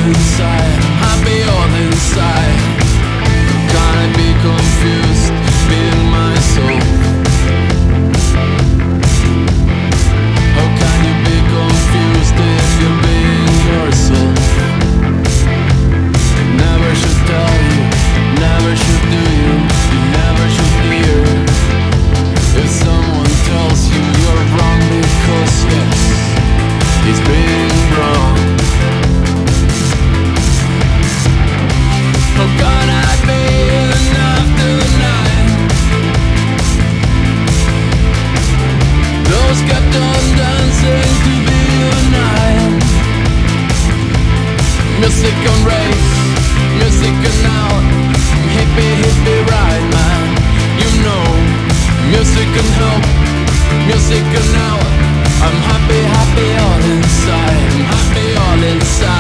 inside, happy all inside. Can I be confused, being myself? How can you be confused if you're being yourself? Never should tell you, never should do you, you never should hear. If someone tells you you're wrong because yes, he's being wrong. How can I be enough tonight? Those kept on dancing to be united. Music on race, music on out. Hippie, hippie ride, man. You know, music can help, music can out. I'm happy, happy all inside. I'm happy all inside.